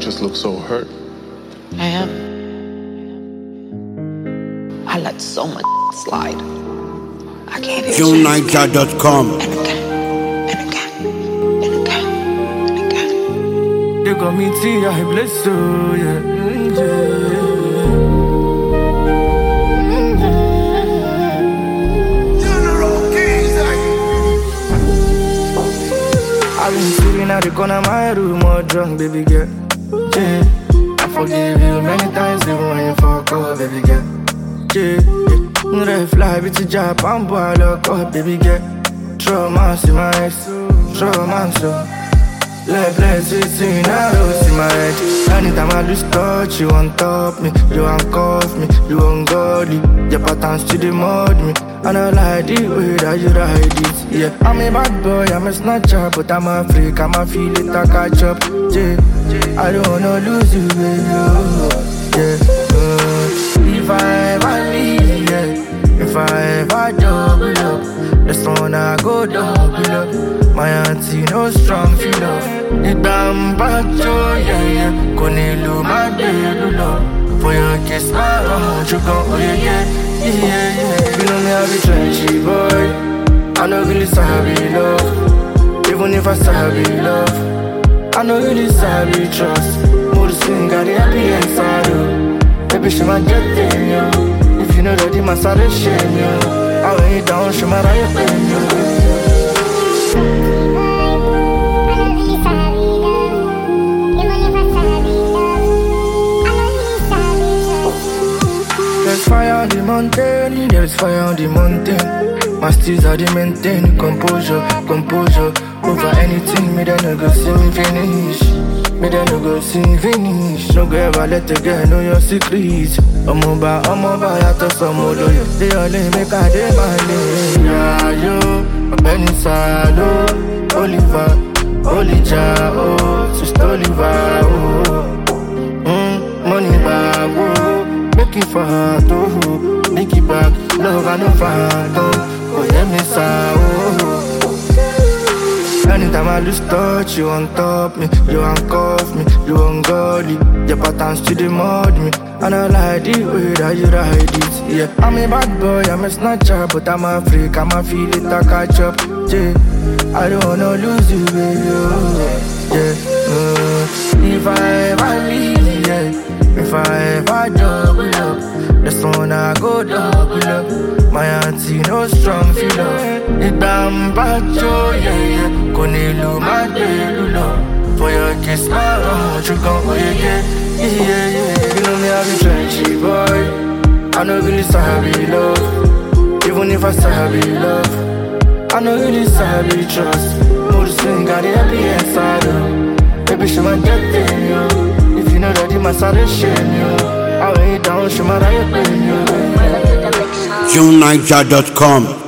just look so hurt. I am. I let so much slide. I gave it JohnNiger.com. and again. You got me tea, I bless you, yeah. I've been sitting at the corner of my room, all drunk, baby girl. Yeah, I forgive you many times, even when you fuck up, baby girl. Yeah, red fly, bitch, Japan, boy, look up, baby girl. Trauma, see my ex, trauma, so. Let's see now, see my head. Anytime I lose touch, you on top me, you uncuff me, you ungodly. Your patterns to the mud me, and I like the way that you ride it. Yeah, I'm a bad boy, I'm a snatcher, but I'm a freak, I'm a feel it, I catch up. Yeah, I don't wanna lose you, baby. Yeah, if I ever leave, yeah, if I ever double up, that's when I go double up. My auntie no strong feel love. The damn bad joy, yeah. Konelu my baby love. For your kiss, my round, you go, oh yeah. You know me, I be trenchy boy. I know really sabi love. Even if I sabi love, I know really sabi trust. More sing, got the happy inside you. Baby, she might get in you. If you know that the massage shame you. I lay it down, she might have pain you. There's fire on the mountain, there's fire on the mountain. My steeds are the maintain composure. Over anything, me then no go see me finish. Me then no go see me finish. No go ever let the girl know your secrets. I'm over, I to some more loyal. They only make a day my name. Yeah, yo, a penny salo, Oliver, Olija, oh, sister Oliver, oh. Money bag, oh. Make it for her, too. Make it back, love and no father. Oh, yeah, me oh. Anytime I lose touch, you on top me, you uncuff me, you ungodly. Your patterns to the mud me, and I like the way that you ride it. Yeah, I'm a bad boy, I'm a snatcher, but I'm a freak, I'm a feel it, I catch up. Yeah, I don't wanna lose you, baby. Yeah, if I ever leave, yeah. If I ever double up, that's when I go double up. My auntie no strong feel love. The damn bad joy, yeah. Konelu my baby love. For your kiss, my round, you gon' go yeah. You know me, I be trenchy boy. I know really sabi love. Even if I sabi love, I know really sabi trust. More swing, got the happy inside her. Baby, she might get in you. You know that the massage shame you. I lay it down, she might have pain you. JohnNiger.com.